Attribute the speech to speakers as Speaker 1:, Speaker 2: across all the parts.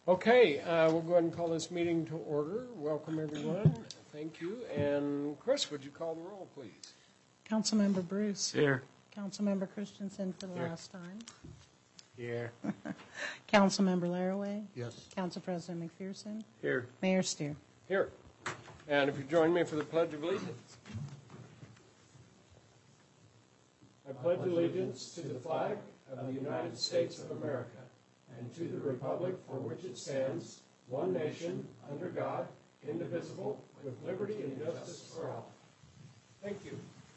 Speaker 1: Okay, we'll go ahead and call this meeting to order. Welcome, everyone. Thank you. And Chris, would you call the roll, please?
Speaker 2: Councilmember Bruce.
Speaker 3: Here.
Speaker 2: Councilmember Christensen for the
Speaker 1: Here.
Speaker 2: last time.
Speaker 1: Here.
Speaker 2: Councilmember Laraway.
Speaker 3: Yes.
Speaker 2: Council President McPherson.
Speaker 3: Here.
Speaker 2: Mayor Steer.
Speaker 1: Here. And if you join me for the Pledge of Allegiance. I pledge allegiance to the flag of the United States of America and to the republic for which it stands, one nation, under God, indivisible, with liberty and justice for all. Thank you.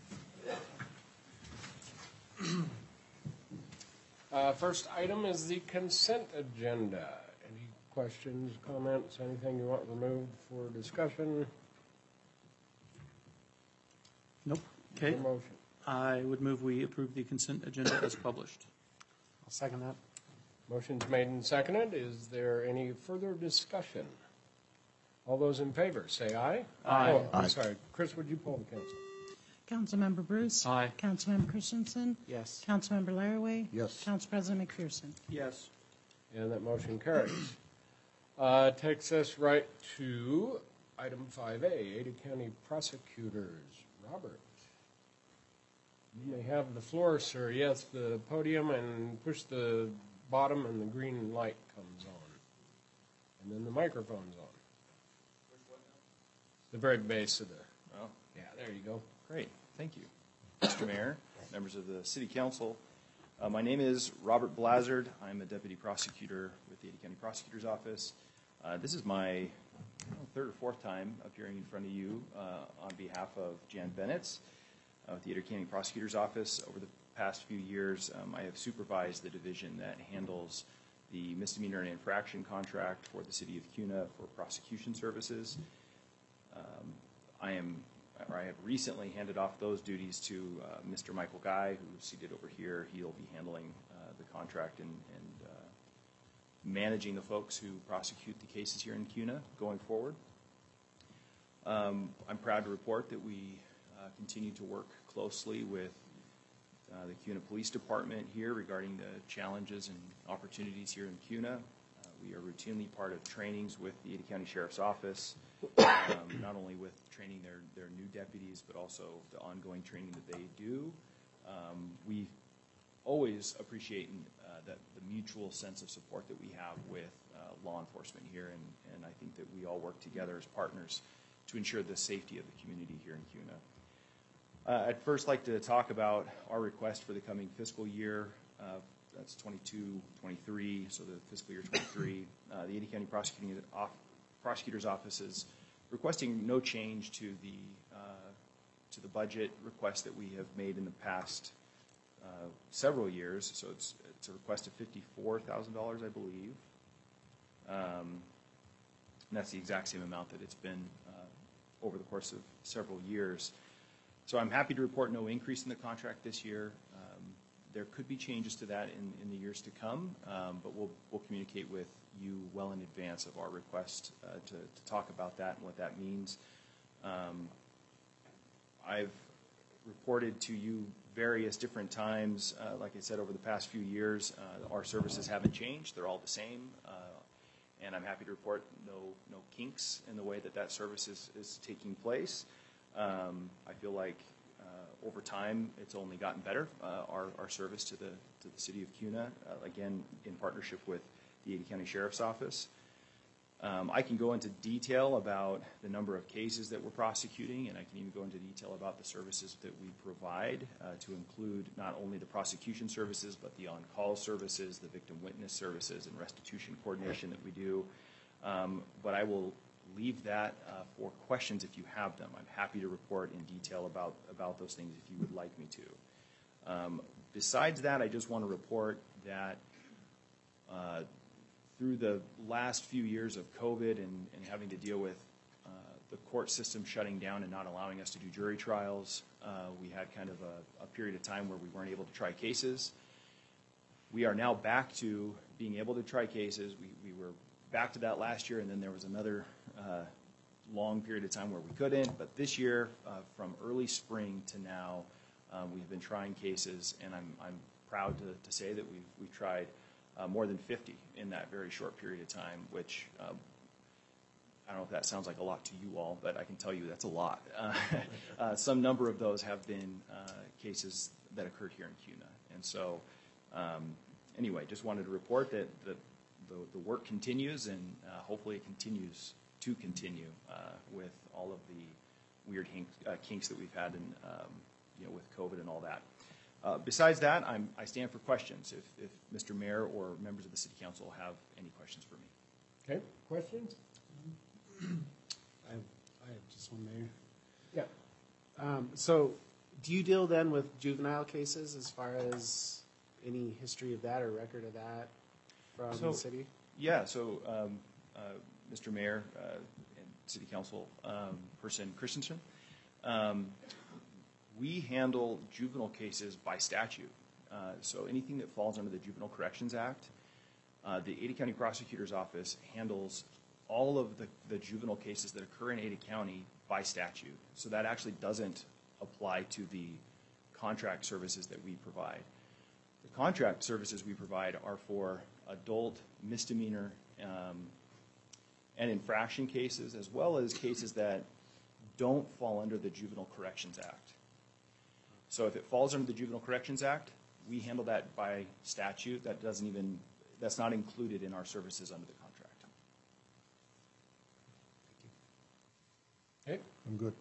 Speaker 1: First item is the consent agenda. Any questions, comments, anything you want removed for discussion?
Speaker 3: Nope. Okay.
Speaker 1: Or motion?
Speaker 3: I would move we approve the consent agenda as published.
Speaker 4: I'll second that.
Speaker 1: Motion's made and seconded. Is there any further discussion? All those in favor, say aye.
Speaker 3: Aye.
Speaker 1: Oh, I'm sorry. Chris, would you poll the council?
Speaker 2: Councilmember Bruce.
Speaker 3: Aye.
Speaker 2: Councilmember Christensen.
Speaker 4: Yes.
Speaker 2: Councilmember Laraway.
Speaker 4: Yes.
Speaker 2: Council President McPherson.
Speaker 3: Yes.
Speaker 1: And that motion carries. Takes us right to item 5A, Ada County Prosecutors. Robert. You may have the floor, sir. Yes, the podium, and push the bottom and the green light comes on. And then the microphone's on. The very base of the,
Speaker 5: Oh,
Speaker 1: yeah, there you go.
Speaker 5: great. Thank you, Mr. Mayor, members of the City Council. My name is Robert Blazard. I'm a deputy prosecutor with the Ada County Prosecutor's Office. This is my third or fourth time appearing in front of you on behalf of Jan Bennett with the Ada County Prosecutor's Office. Over the past few years, I have supervised the division that handles the misdemeanor and infraction contract for the City of Kuna for prosecution services. I have recently handed off those duties to Mr. Michael Guy, who's seated over here. He'll be handling the contract and managing the folks who prosecute the cases here in Kuna going forward. I'm proud to report that we continue to work closely with the Kuna Police Department here regarding the challenges and opportunities here in Kuna. We are routinely part of trainings with the Ada County Sheriff's Office, not only with training their new deputies, but also the ongoing training that they do. We always appreciate the mutual sense of support that we have with law enforcement here, and I think that we all work together as partners to ensure the safety of the community here in Kuna. I'd first like to talk about our request for the coming fiscal year. That's 22-23, so the fiscal year 23. The Ada County Prosecutor's Office is requesting no change to the budget request that we have made in the past several years. So it's a request of $54,000, I believe. And that's the exact same amount that it's been over the course of several years. So I'm happy to report no increase in the contract this year. There could be changes to that in the years to come, but we'll communicate with you well in advance of our request to talk about that and what that means. I've reported to you various different times, like I said, over the past few years. Our services haven't changed. They're all the same. And I'm happy to report no kinks in the way that service is taking place. I feel like over time it's only gotten better, our service to the City of Kuna, again in partnership with the Ada County Sheriff's Office. I can go into detail about the number of cases that we're prosecuting, and I can even go into detail about the services that we provide to include not only the prosecution services, but the on-call services, the victim witness services, and restitution coordination that we do. But I will leave that for questions if you have them. I'm happy to report in detail about those things if you would like me to. Besides that, I just want to report that through the last few years of COVID and having to deal with the court system shutting down and not allowing us to do jury trials, we had kind of a period of time where we weren't able to try cases. We are now back to being able to try cases. We were back to that last year, and then there was another long period of time where we couldn't. But this year, from early spring to now, we've been trying cases, and I'm proud to say that we've tried more than 50 in that very short period of time, which I don't know if that sounds like a lot to you all, but I can tell you that's a lot. Some number of those have been cases that occurred here in CUNA. And so, anyway, just wanted to report that the work continues, and hopefully it continues to continue with all of the weird kinks that we've had in, with COVID and all that. Besides that, I stand for questions if Mr. Mayor or members of the City Council have any questions for me.
Speaker 1: Okay, questions?
Speaker 4: I have just one, Mayor.
Speaker 1: Yeah.
Speaker 4: So, do you deal then with juvenile cases as far as any history of that or record of that from the city?
Speaker 5: Yeah, so Mr. Mayor and City Council person Christensen, we handle juvenile cases by statute. So anything that falls under the Juvenile Corrections Act, the Ada County Prosecutor's Office handles all of the juvenile cases that occur in Ada County by statute. So that actually doesn't apply to the contract services that we provide. The contract services we provide are for adult misdemeanor and infraction cases, as well as cases that don't fall under the Juvenile Corrections Act. So if it falls under the Juvenile Corrections Act, we handle that by statute. That's not included in our services under the contract.
Speaker 1: Okay.
Speaker 6: I'm good.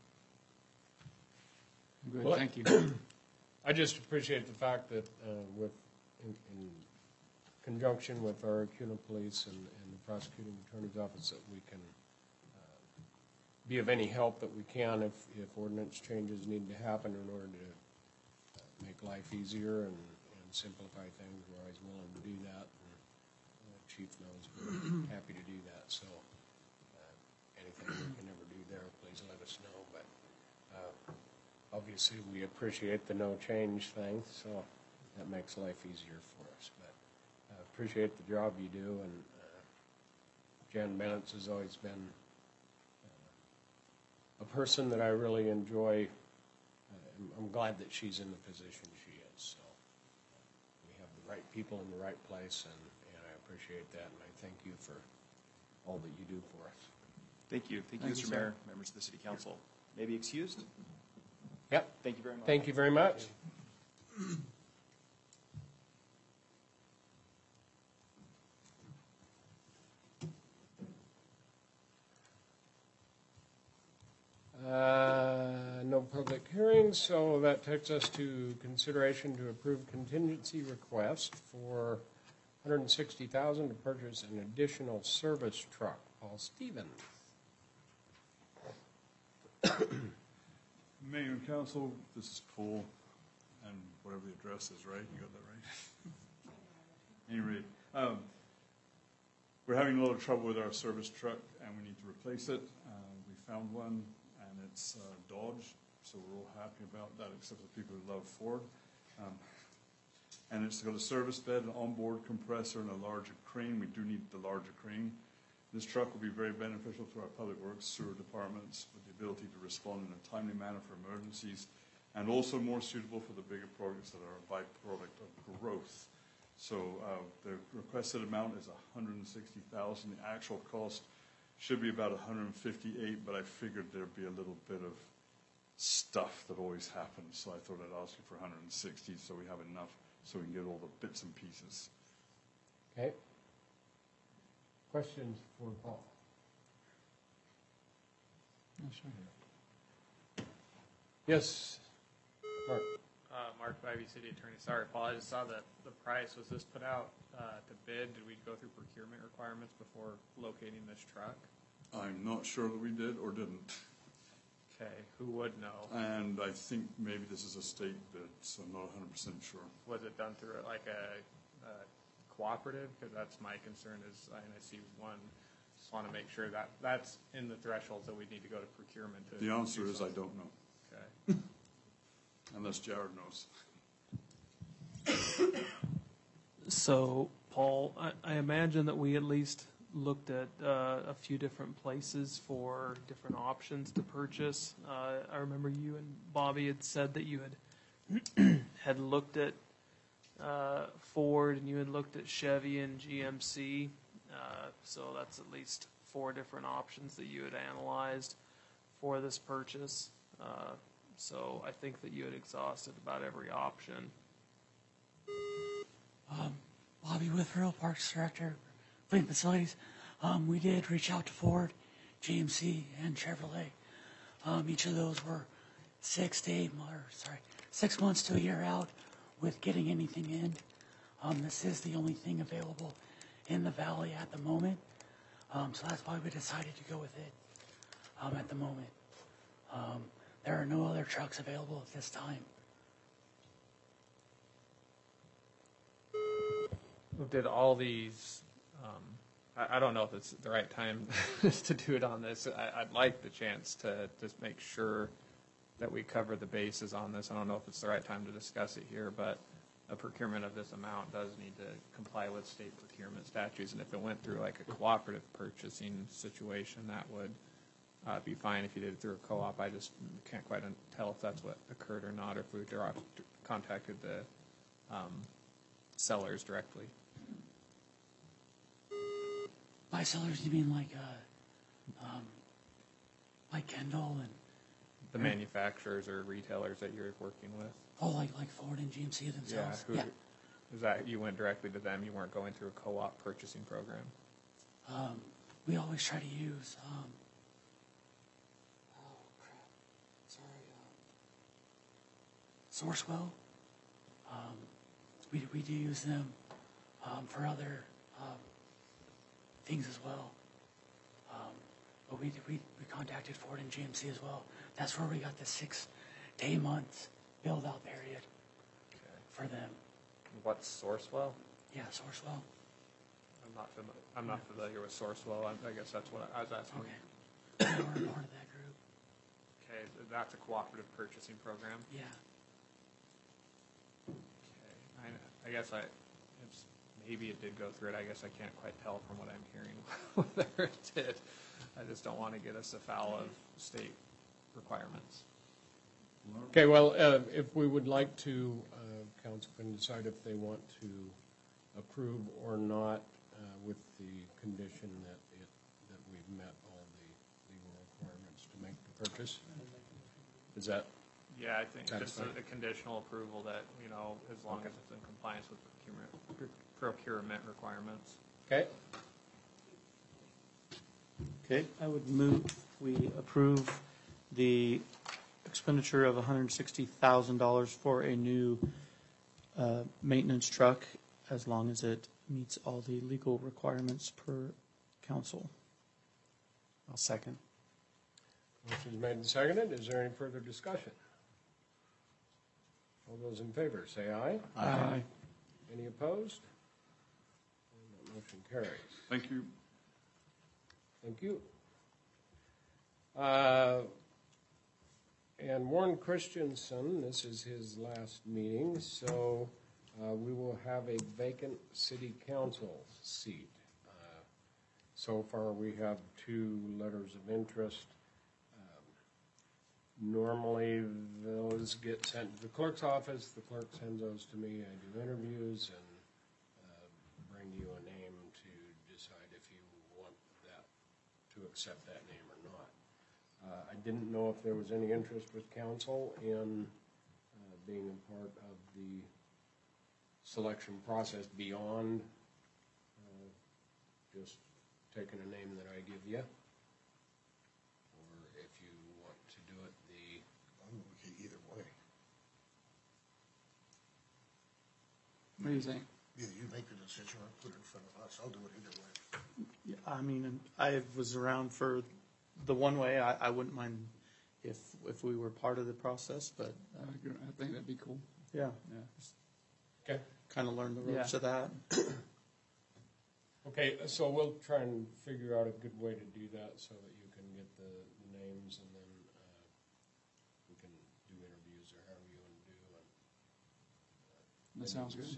Speaker 3: Good,
Speaker 1: Well,
Speaker 3: thank you.
Speaker 1: I just appreciate the fact that in conjunction with our CUNA Police and the Prosecuting Attorney's Office, that we can be of any help that we can if ordinance changes need to happen in order to make life easier and simplify things. We're always willing to do that, and the Chief knows we're happy to do that. So anything we can ever do there, please let us know. But obviously, we appreciate the no change thing, so that makes life easier for us. But appreciate the job you do, and Jan Bennett's has always been a person that I really enjoy. I'm glad that she's in the position she is. So we have the right people in the right place, and I appreciate that, and I thank you for all that you do for us.
Speaker 5: Thank you. Thank you, Mr. Mayor, members of the City Council. May I be excused?
Speaker 1: Yep.
Speaker 5: Thank you very much.
Speaker 1: Thank you very much. No public hearings, so that takes us to consideration to approve contingency request for $160,000 to purchase an additional service truck. Paul Stevens.
Speaker 6: Mayor and Council, this is Paul, and whatever the address is, right? You got that right? Anyway, we're having a lot of trouble with our service truck, and we need to replace it. We found one, and it's Dodge, so we're all happy about that, except for people who love Ford. And it's got a service bed, an onboard compressor, and a larger crane. We do need the larger crane. This truck will be very beneficial to our public works, sewer departments, with the ability to respond in a timely manner for emergencies, and also more suitable for the bigger projects that are a byproduct of growth. So the requested amount is $160,000. The actual cost should be about $158,000, but I figured there'd be a little bit of stuff that always happens, so I thought I'd ask you for $160,000 so we have enough so we can get all the bits and pieces.
Speaker 1: Okay. Questions for Paul? Yes, Mark.
Speaker 7: Mark Bivey, City Attorney. Sorry, Paul, I just saw that the price. Was this put out to bid? Did we go through procurement requirements before locating this truck?
Speaker 6: I'm not sure that we did or didn't.
Speaker 7: Okay, who would know?
Speaker 6: And I think maybe this is a state bid, so I'm not 100% sure.
Speaker 7: Was it done through like a cooperative? Because that's my concern is, and I see one, just want to make sure that that's in the thresholds that we need to go to procurement.
Speaker 6: The answer is I don't know,
Speaker 7: Okay.
Speaker 6: unless Jared knows.
Speaker 3: So, Paul, I imagine that we at least looked at a few different places for different options to purchase. I remember you and Bobby had said that you had looked at Ford, and you had looked at Chevy and GMC. So that's at least 4 different options that you had analyzed for this purchase. So I think that you had exhausted about every option.
Speaker 8: Bobby Withrow, Parks Director, Fleet Facilities. We did reach out to Ford, GMC, and Chevrolet. Each of those were 6 months to a year out with getting anything in. This is the only thing available in the valley at the moment. So that's why we decided to go with it at the moment. There are no other trucks available at this time.
Speaker 7: Did all these, I don't know if it's the right time to do it on this. I'd like the chance to just make sure that we cover the bases on this. I don't know if it's the right time to discuss it here, but a procurement of this amount does need to comply with state procurement statutes. And if it went through like a cooperative purchasing situation, that would be fine. If you did it through a co-op, I just can't quite tell if that's what occurred or not, or if we contacted the sellers directly.
Speaker 8: By sellers, you mean like Kendall and
Speaker 7: The manufacturers or retailers that you're working with?
Speaker 8: like Ford and GMC themselves.
Speaker 7: Yeah. Is that you went directly to them? You weren't going through a co-op purchasing program?
Speaker 8: We always try to use. Sourcewell. We do use them for other things as well. But we contacted Ford and GMC as well. That's where we got the 6 to 8 months build out period for them.
Speaker 7: What's Sourcewell?
Speaker 8: Yeah, Sourcewell.
Speaker 7: I'm not familiar with Sourcewell. I guess that's what I was asking.
Speaker 8: Okay. Yeah, we're part of that group.
Speaker 7: Okay, that's a cooperative purchasing program.
Speaker 8: Yeah.
Speaker 7: Okay, I guess maybe it did go through it. I guess I can't quite tell from what I'm hearing whether it did. I just don't want to get us afoul of state requirements.
Speaker 1: Okay, well, if we would like to, council can decide if they want to approve or not with the condition that we've met all the legal requirements to make the purchase. Is that?
Speaker 7: Yeah, I think
Speaker 1: That's
Speaker 7: just
Speaker 1: fine.
Speaker 7: a conditional approval that, as long as it's in compliance with procurement requirements.
Speaker 1: Okay,
Speaker 9: Okay, I would move we approve the expenditure of $160,000 for a new maintenance truck, as long as it meets all the legal requirements per council.
Speaker 4: I'll second.
Speaker 1: motion's made and seconded. Is there any further discussion? All those in favor, say aye.
Speaker 9: Aye.
Speaker 1: Any opposed? And that motion carries.
Speaker 6: Thank you.
Speaker 1: Thank you. And Warren Christensen, this is his last meeting, so we will have a vacant city council seat. So far, we have 2 letters of interest. Normally, those get sent to the clerk's office. The clerk sends those to me. I do interviews and bring you a name to decide if you want that, to accept that name or not. I didn't know if there was any interest with council in being a part of the selection process beyond just taking a name that I give you. Or if you want to do it
Speaker 10: I'm okay either way.
Speaker 9: What do you think?
Speaker 10: Either you make the decision or put it in front of us. I'll do it either way.
Speaker 9: Yeah, I mean, I was around for the one way. I wouldn't mind if we were part of the process, but
Speaker 11: I think that'd be cool.
Speaker 9: yeah,
Speaker 1: Okay.
Speaker 9: kind of learn the ropes of that.
Speaker 1: Okay, so we'll try and figure out a good way to do that so that you can get the names and then we can do interviews or however you want to do it.
Speaker 11: That sounds good.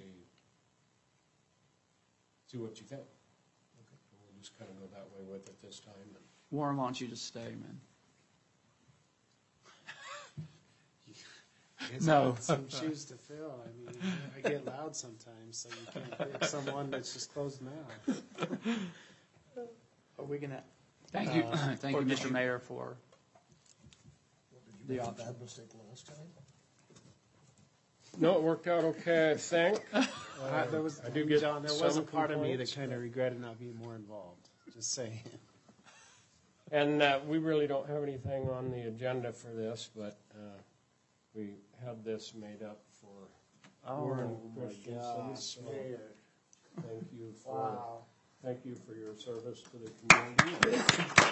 Speaker 1: See what you think. Okay. We'll just kind of go that way with it this time. And
Speaker 11: Warren wants you to stay, man.
Speaker 4: He's
Speaker 9: No.
Speaker 4: got some shoes to fill. I mean, I get loud sometimes, so you can't pick someone that's just closed mouth.
Speaker 9: Are we gonna?
Speaker 11: Thank you, thank
Speaker 9: Or
Speaker 11: you,
Speaker 9: Mr.
Speaker 11: Mr.
Speaker 9: Mayor, for
Speaker 10: Did
Speaker 9: The
Speaker 10: you make a
Speaker 9: option.
Speaker 10: bad mistake last time?
Speaker 1: No, it worked out okay, I think.
Speaker 4: There was,
Speaker 1: I do get
Speaker 4: John, there
Speaker 1: some
Speaker 4: was a part of me that
Speaker 1: complaints,
Speaker 4: kind of regretted not being more involved. Just saying.
Speaker 1: And we really don't have anything on the agenda for this, but we had this made up for Warren Christensen. So thank you for your service to the community.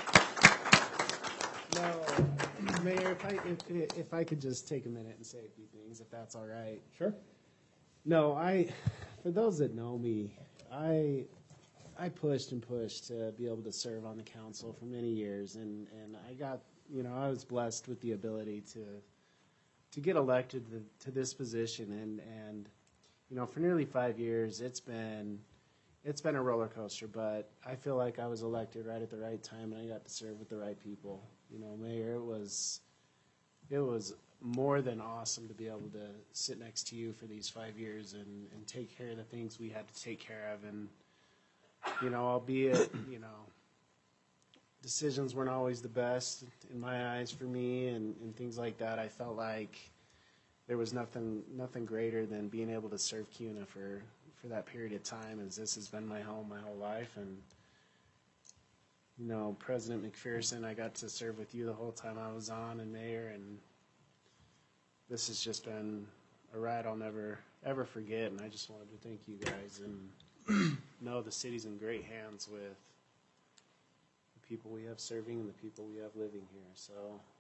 Speaker 4: No, Mayor, if I could just take a minute and say a few things, if that's all right.
Speaker 1: Sure.
Speaker 4: No, for those that know me, I pushed and pushed to be able to serve on the council for many years, and I got, I was blessed with the ability to get elected to this position, and for nearly 5 years, it's been a roller coaster, but I feel like I was elected right at the right time, and I got to serve with the right people. Mayor, it was more than awesome to be able to sit next to you for these 5 years and take care of the things we had to take care of. And, albeit, decisions weren't always the best in my eyes for me and things like that, I felt like there was nothing greater than being able to serve CUNA for that period of time, as this has been my home my whole life. And, President McPherson, I got to serve with you the whole time I was on, and Mayor, and this has just been a ride I'll never, ever forget, and I just wanted to thank you guys and know the city's in great hands with the people we have serving and the people we have living here, so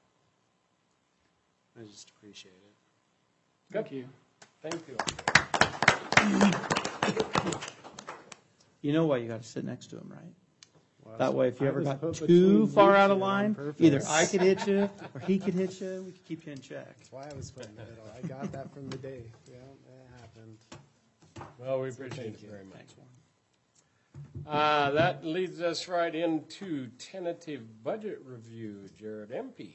Speaker 4: I just appreciate it.
Speaker 1: Good.
Speaker 11: Thank you.
Speaker 1: Thank you.
Speaker 9: You know why you got to sit next to him, right?
Speaker 4: Well,
Speaker 9: That way, if you
Speaker 4: I
Speaker 9: ever
Speaker 4: was
Speaker 9: got
Speaker 4: put
Speaker 9: too
Speaker 4: between
Speaker 9: far
Speaker 4: you
Speaker 9: out of
Speaker 4: two on
Speaker 9: line,
Speaker 4: purpose.
Speaker 9: either I could hit you or he could hit you. We could keep you in check.
Speaker 4: That's why I was put in the middle. I got that from the day. Yeah, that happened.
Speaker 1: Well, we
Speaker 4: So
Speaker 1: appreciate
Speaker 4: thank
Speaker 1: it
Speaker 4: you.
Speaker 1: very much.
Speaker 9: Thanks, Warren.
Speaker 1: That leads us right into tentative budget review. Jared Empey.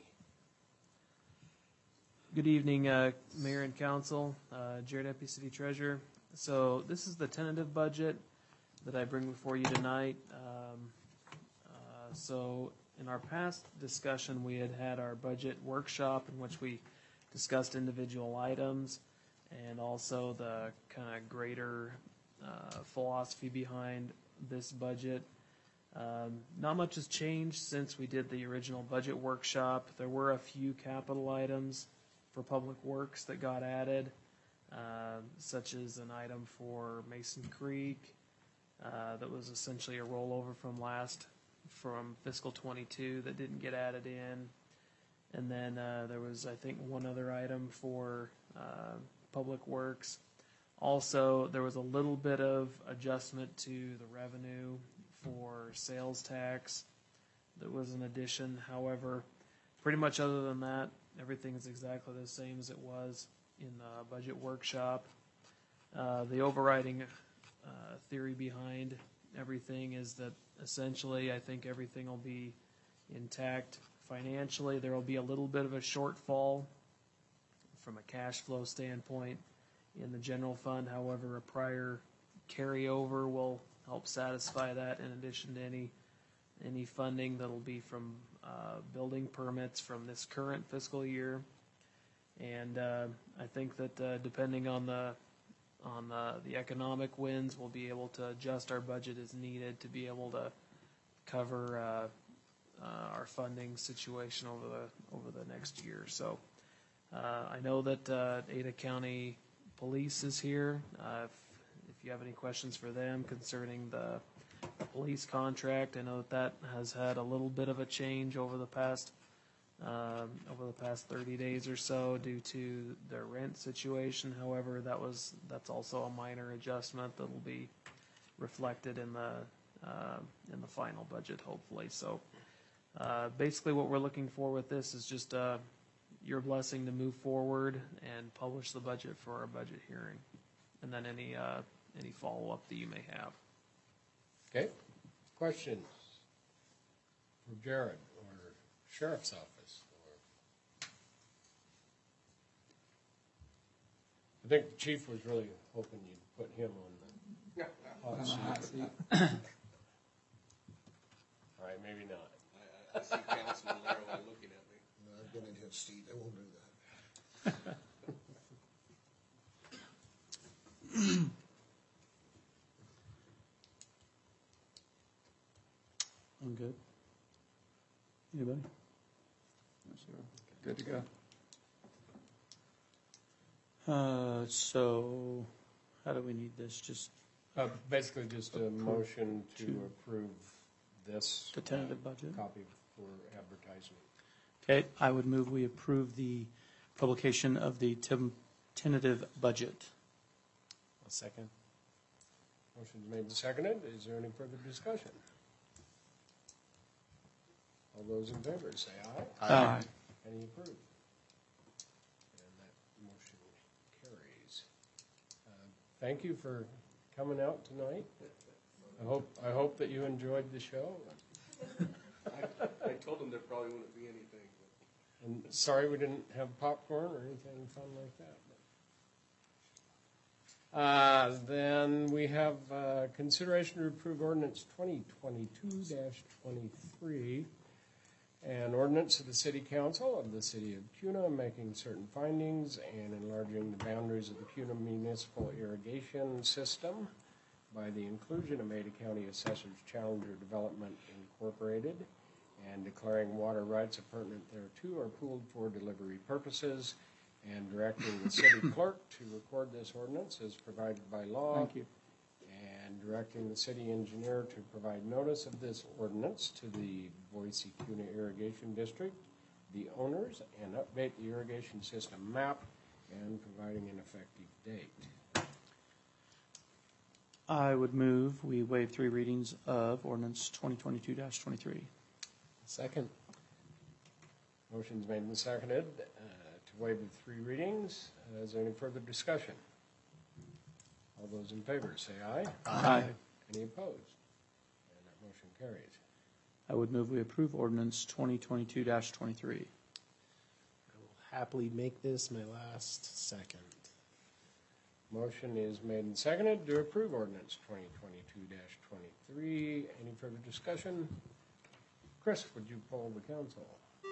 Speaker 3: Good evening, Mayor and Council. Jared Eppy, City Treasurer. So this is the tentative budget that I bring before you tonight. So in our past discussion, we had our budget workshop in which we discussed individual items and also the kind of greater philosophy behind this budget. Not much has changed since we did the original budget workshop. There were a few capital items for Public Works that got added, such as an item for Mason Creek that was essentially a rollover from fiscal 22 that didn't get added in. And then there was, I think, one other item for Public Works. Also, there was a little bit of adjustment to the revenue for sales tax. That was an addition. However, pretty much other than that, everything is exactly the same as it was in the budget workshop. The overriding theory behind everything is that essentially I think everything will be intact financially. There will be a little bit of a shortfall from a cash flow standpoint in the general fund. However, a prior carryover will help satisfy that in addition to any funding that'll be from building permits from this current fiscal year. And I think that depending on the economic winds, we'll be able to adjust our budget as needed to be able to cover our funding situation over the next year. So I know that Ada County Police is here. If you have any questions for them concerning the police contract, I know that has had a little bit of a change over the past 30 days or so due to their rent situation. However, that's also a minor adjustment that will be reflected in the final budget, hopefully. So basically what we're looking for with this is just your blessing to move forward and publish the budget for our budget hearing, and then any follow-up that you may have.
Speaker 1: Okay. Questions for Jared or Sheriff's Office? I think the chief was really hoping you'd put him on the
Speaker 11: On the hot
Speaker 1: seat.
Speaker 11: seat.
Speaker 1: All right, maybe not.
Speaker 10: I see Councilman Laraway looking at me. I've been in his seat, I won't do that.
Speaker 9: I'm good. Anybody?
Speaker 11: Yes, sir. Good to go.
Speaker 9: So, how do we need this? Just
Speaker 1: Basically, just a motion to approve this.
Speaker 9: the tentative budget?
Speaker 1: Copy for advertisement.
Speaker 9: Okay, I would move we approve the publication of the tentative budget.
Speaker 7: A second.
Speaker 1: Motion's made and seconded. Is there any further discussion? All those in favor say aye.
Speaker 9: Aye.
Speaker 1: Any opposed? And that motion carries. Thank you for coming out tonight. I hope that you enjoyed the show.
Speaker 10: I told him there probably wouldn't be anything.
Speaker 1: And sorry we didn't have popcorn or anything fun like that. Then we have consideration to approve ordinance 2022-23, an ordinance of the City Council of the City of Kuna making certain findings and enlarging the boundaries of the Kuna Municipal Irrigation System by the inclusion of Ada County Assessors Challenger Development Incorporated and declaring water rights appurtenant thereto are pooled for delivery purposes, and directing the city clerk to record this ordinance as provided by law.
Speaker 9: Thank you.
Speaker 1: And directing the city engineer to provide notice of this ordinance to the Boise Kuna Irrigation District, the owners, and update the irrigation system map, and providing an effective date.
Speaker 9: I would move we waive 3 readings of ordinance 2022-23.
Speaker 1: Second. Motion's made and seconded to waive the 3 readings. Is there any further discussion? All those in favor say aye.
Speaker 9: Aye.
Speaker 1: Any opposed? And that motion carries.
Speaker 9: I would move we approve ordinance 2022-23.
Speaker 4: I will happily make this my last second.
Speaker 1: Motion is made and seconded to approve ordinance 2022-23. Any further discussion? Chris, would you poll the council?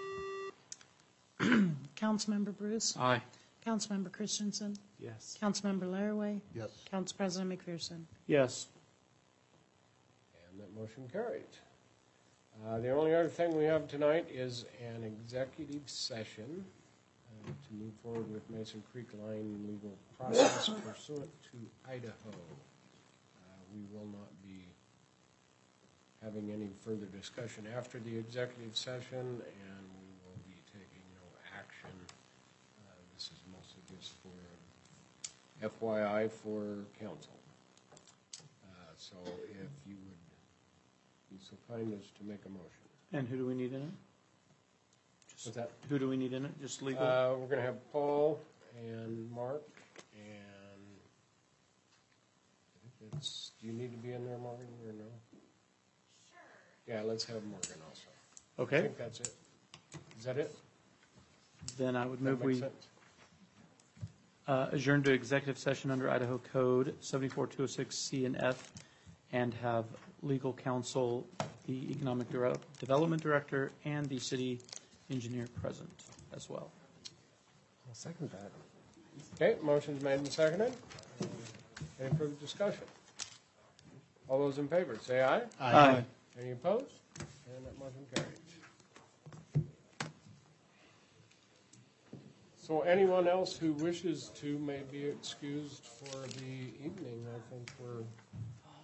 Speaker 2: Councilmember Bruce?
Speaker 7: Aye.
Speaker 2: Councilmember Christensen?
Speaker 4: Yes.
Speaker 2: Councilmember Laraway?
Speaker 10: Yes.
Speaker 2: Council President McPherson?
Speaker 9: Yes.
Speaker 1: And that motion carries. The only other thing we have tonight is an executive session to move forward with Mason Creek Line legal process pursuant to Idaho. We will not be having any further discussion after the executive session, and we will be taking no action. This is mostly just for FYI for council. So if you would be so kind as to make a motion.
Speaker 9: And who do we need in it?
Speaker 1: What's that?
Speaker 9: Who do we need in it? Just legal?
Speaker 1: We're going to have Paul and Mark, and I think it's, do you need to be in there, Morgan, or no? Sure. Yeah, let's have Morgan also. I
Speaker 9: Okay,
Speaker 1: think that's it. Is that it?
Speaker 9: then I would
Speaker 1: That
Speaker 9: move
Speaker 1: makes
Speaker 9: we
Speaker 1: sense?
Speaker 9: adjourn to executive session under Idaho Code 74206C and F, and have legal counsel, the Economic Development Director, and the city engineer present as well.
Speaker 4: I'll second that.
Speaker 1: Okay, motion's made and seconded. Any further discussion? All those in favor, say aye.
Speaker 9: Aye.
Speaker 1: Any opposed? And that motion carries. So anyone else who wishes to may be excused for the evening. I think we're